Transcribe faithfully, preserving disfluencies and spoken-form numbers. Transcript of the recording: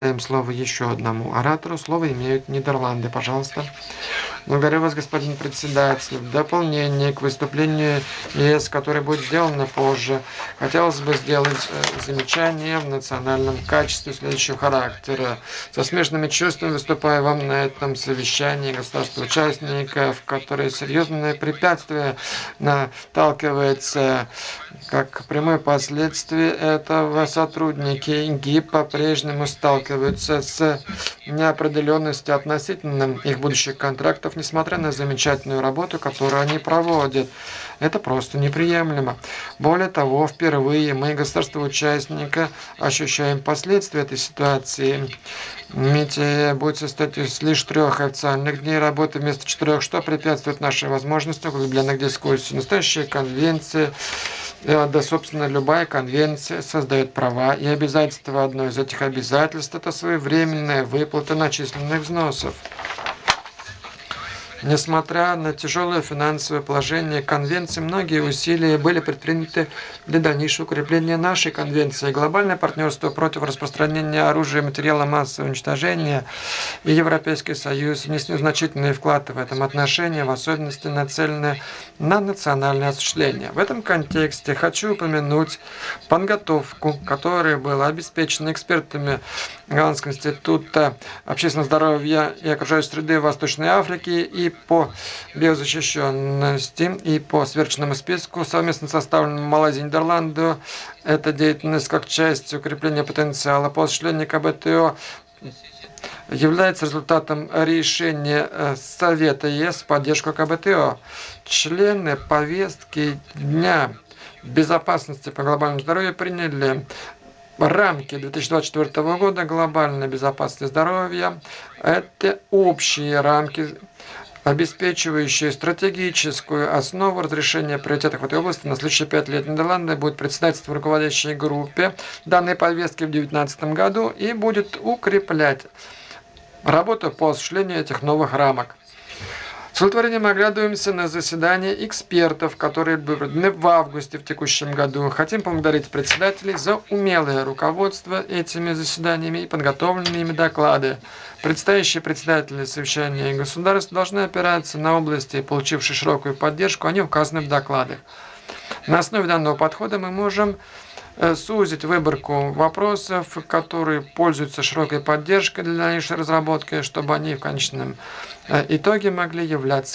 Даем слово еще одному оратору. Слово имеют Нидерланды. Пожалуйста. Благодарю вас, господин председатель. В дополнение к выступлению ЕС, которое будет сделано позже, хотелось бы сделать э, замечание в национальном качестве следующего характера. Со смешанными чувствами выступаю вам на этом совещании государств-участников, которые серьезные препятствия наталкиваются как прямое последствие этого сотрудники ГИП по-прежнему сталкиваются с неопределенностью относительно их будущих контрактов, несмотря на замечательную работу, которую они проводят. Это просто неприемлемо. Более того, впервые мы, государство-участника, ощущаем последствия этой ситуации. МИТИ будет состоять из лишь трех официальных дней работы вместо четырех, что препятствует нашей возможности углубленных дискуссий. Настоящая конвенция, да, собственно, любая конвенция создает права и обязательства. Одно из этих обязательств – это своевременная выплата начисленных взносов. Несмотря на тяжелое финансовое положение конвенции, многие усилия были предприняты для дальнейшего укрепления нашей конвенции. Глобальное партнерство против распространения оружия и материала массового уничтожения и Европейский Союз внесли значительный вклад в этом отношении, в особенности нацеленные на национальное осуществление. В этом контексте хочу упомянуть подготовку, которая была обеспечена экспертами Голландского института общественного здоровья и окружающей среды Восточной Африки и по биозащищенности и по сверочному списку, совместно составленному Малайзией и Нидерланду. Эта деятельность как часть укрепления потенциала по осуществлению КБТО является результатом решения Совета ЕС в поддержку КБТО. Члены повестки Дня безопасности по глобальному здоровью приняли рамки две тысячи двадцать четвёртого года глобальной безопасности здоровья. Это общие рамки, обеспечивающие стратегическую основу разрешения приоритетов в этой области. На следующие пять лет Нидерланды будет председательствовать в руководящей группе данной повестки в две тысячи девятнадцатом году и будет укреплять работу по осуществлению этих новых рамок. С удовлетворением оглядываемся на заседание экспертов, которые были в августе в текущем году. Хотим поблагодарить председателей за умелое руководство этими заседаниями и подготовленные ими доклады. Предстоящие председатели совещания государств должны опираться на области, получившие широкую поддержку, они указаны в докладах. На основе данного подхода мы можем сузить выборку вопросов, которые пользуются широкой поддержкой для дальнейшей разработки, чтобы они в конечном итоге могли являться